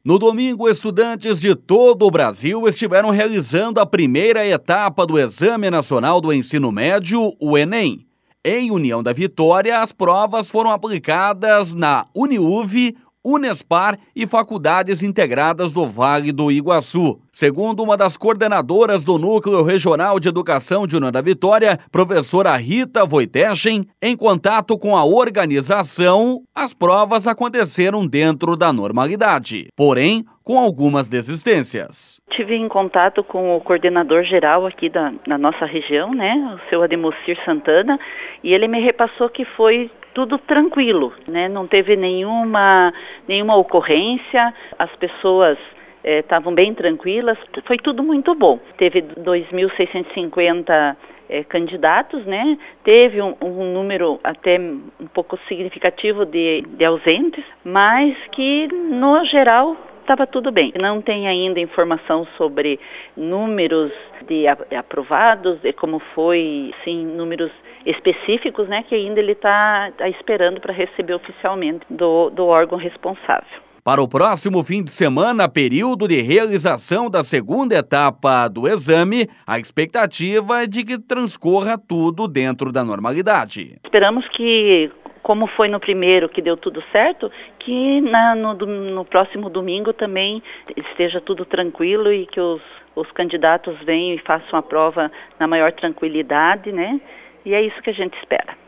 No domingo, estudantes de todo o Brasil estiveram realizando a primeira etapa do Exame Nacional do Ensino Médio, o Enem. Em União da Vitória, as provas foram aplicadas na Uniuv, Unespar e Faculdades Integradas do Vale do Iguaçu. Segundo uma das coordenadoras do Núcleo Regional de Educação de União da Vitória, professora Rita Wojteschen, em contato com a organização, as provas aconteceram dentro da normalidade, porém com algumas desistências. Tive em contato com o coordenador geral aqui da nossa região, né, o seu Ademocir Santana, e ele me repassou que foi tudo tranquilo, né? Não teve nenhuma ocorrência, as pessoas estavam bem tranquilas, foi tudo muito bom. Teve 2.650 candidatos, né? Teve um número até um pouco significativo de ausentes, mas que no geral estava tudo bem. Não tem ainda informação sobre números de aprovados, de como foi, sim, números específicos, né, que ainda ele está esperando para receber oficialmente do órgão responsável. Para o próximo fim de semana, período de realização da segunda etapa do exame, a expectativa é de que transcorra tudo dentro da normalidade. Esperamos que, como foi no primeiro, que deu tudo certo, que no próximo domingo também esteja tudo tranquilo e que os candidatos venham e façam a prova na maior tranquilidade, né? E é isso que a gente espera.